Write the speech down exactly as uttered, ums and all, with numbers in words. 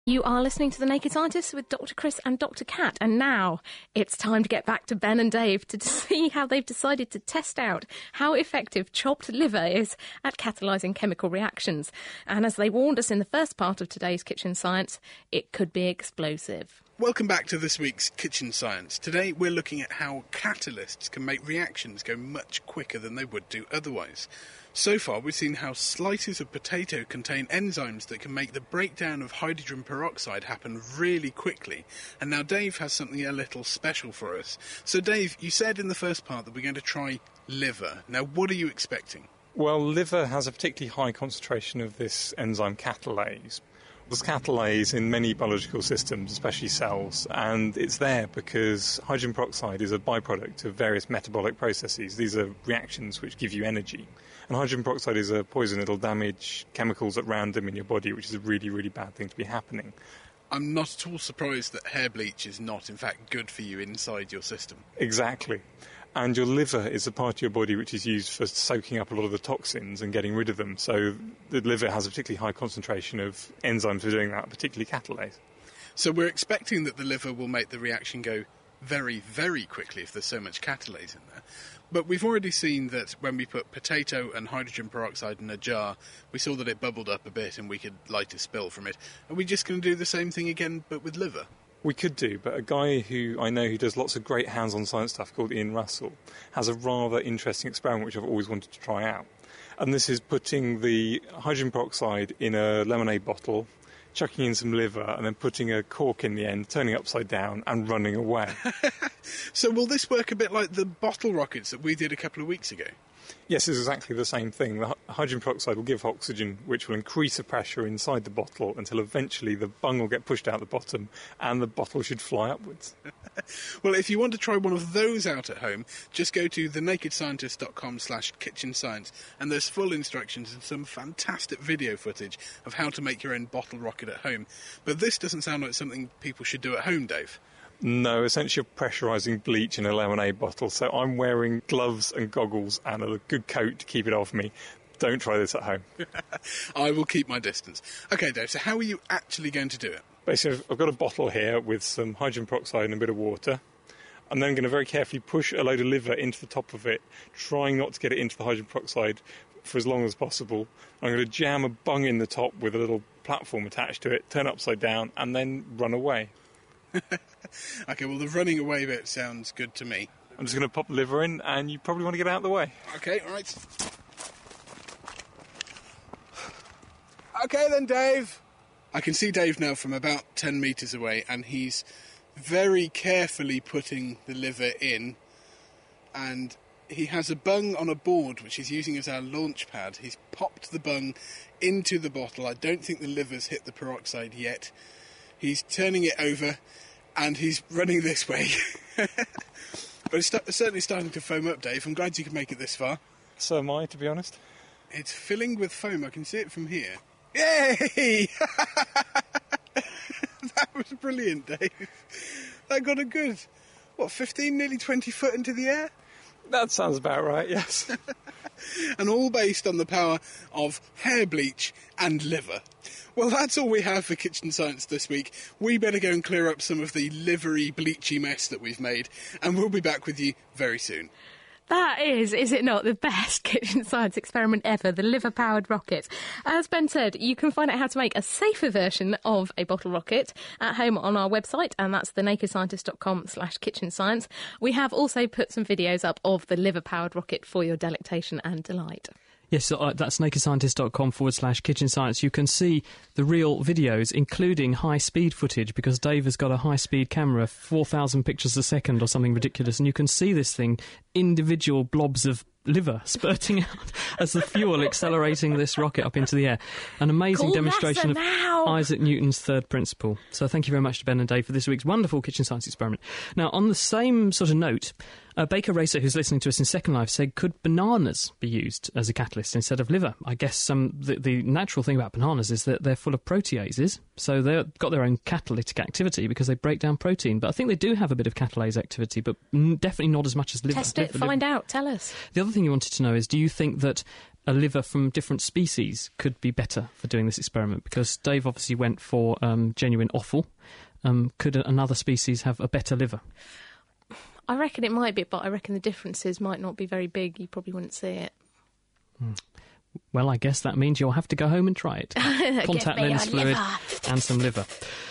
You are listening to The Naked Scientists with Doctor Chris and Doctor Kat, and now it's time to get back to Ben and Dave to see how they've decided to test out how effective chopped liver is at catalysing chemical reactions. And as they warned us in the first part of today's Kitchen Science, it could be explosive. Welcome back to this week's Kitchen Science. Today we're looking at how catalysts can make reactions go much quicker than they would do otherwise. So far we've seen how slices of potato contain enzymes that can make the breakdown of hydrogen peroxide happen really quickly. And now Dave has something a little special for us. So Dave, you said in the first part that we're going to try liver. Now what are you expecting? Well, liver has a particularly high concentration of this enzyme catalase. There's catalase in many biological systems, especially cells, and it's there because hydrogen peroxide is a byproduct of various metabolic processes. These are reactions which give you energy. And hydrogen peroxide is a poison that'll damage chemicals at random in your body, which is a really, really bad thing to be happening. I'm not at all surprised that hair bleach is not, in fact, good for you inside your system. Exactly. And your liver is a part of your body which is used for soaking up a lot of the toxins and getting rid of them. So the liver has a particularly high concentration of enzymes for doing that, particularly catalase. So we're expecting that the liver will make the reaction go very, very quickly if there's so much catalase in there. But we've already seen that when we put potato and hydrogen peroxide in a jar, we saw that it bubbled up a bit and we could light a spill from it. Are we just going to do the same thing again, but with liver? We could do, but a guy who I know who does lots of great hands-on science stuff called Ian Russell has a rather interesting experiment which I've always wanted to try out. And this is putting the hydrogen peroxide in a lemonade bottle, chucking in some liver, and then putting a cork in the end, turning upside down, and running away. So will this work a bit like the bottle rockets that we did a couple of weeks ago? Yes, it's exactly the same thing. The hydrogen peroxide will give oxygen, which will increase the pressure inside the bottle until eventually the bung will get pushed out the bottom and the bottle should fly upwards. Well, if you want to try one of those out at home, just go to thenakedscientist.com slash kitchen science, and there's full instructions and some fantastic video footage of how to make your own bottle rocket at home. But this doesn't sound like something people should do at home, Dave. No, essentially you're pressurising bleach in a lemonade bottle, so I'm wearing gloves and goggles and a good coat to keep it off me. Don't try this at home. I will keep my distance. OK, Dave, so how are you actually going to do it? Basically, I've got a bottle here with some hydrogen peroxide and a bit of water. I'm then going to very carefully push a load of liver into the top of it, trying not to get it into the hydrogen peroxide for as long as possible. I'm going to jam a bung in the top with a little platform attached to it, turn upside down, and then run away. OK, well, the running away bit sounds good to me. I'm just going to pop the liver in, and you probably want to get out of the way. OK, all right. OK then, Dave. I can see Dave now from about ten metres away, and he's very carefully putting the liver in, and he has a bung on a board which he's using as our launch pad. He's popped the bung into the bottle. I don't think the liver's hit the peroxide yet. He's turning it over, and he's running this way. But it's, st- it's certainly starting to foam up, Dave. I'm glad you could make it this far. So am I, to be honest. It's filling with foam. I can see it from here. Yay! That was brilliant, Dave. That got a good, what, fifteen, nearly twenty foot into the air? That sounds about right, yes. And all based on the power of hair bleach and liver. Well, that's all we have for Kitchen Science this week. We better go and clear up some of the livery, bleachy mess that we've made, and we'll be back with you very soon. That is, is it not, the best kitchen science experiment ever, the liver-powered rocket. As Ben said, you can find out how to make a safer version of a bottle rocket at home on our website, and that's thenakedscientist.com slash kitchen science. We have also put some videos up of the liver-powered rocket for your delectation and delight. Yes, so uh, that's nakedscientist.com forward slash kitchen science. You can see the real videos, including high-speed footage, because Dave has got a high-speed camera, four thousand pictures a second or something ridiculous, and you can see this thing, individual blobs of liver spurting out as the fuel accelerating this rocket up into the air. An amazing Cool demonstration of now. Isaac Newton's third principle. So thank you very much to Ben and Dave for this week's wonderful kitchen science experiment. Now, on the same sort of note, uh, Baker Racer, who's listening to us in Second Life, said, could bananas be used as a catalyst instead of liver? I guess um, the, the natural thing about bananas is that they're full of proteases, so they've got their own catalytic activity because they break down protein. But I think they do have a bit of catalase activity, but definitely not as much as liver. Test it, liver, find liver. out, tell us. The other thing you wanted to know is, do you think that a liver from different species could be better for doing this experiment? Because Dave obviously went for um, genuine offal. Um, could another species have a better liver? I reckon it might be, but I reckon the differences might not be very big. You probably wouldn't see it. Hmm. Well, I guess that means you'll have to go home and try it. Contact lens fluid and some liver.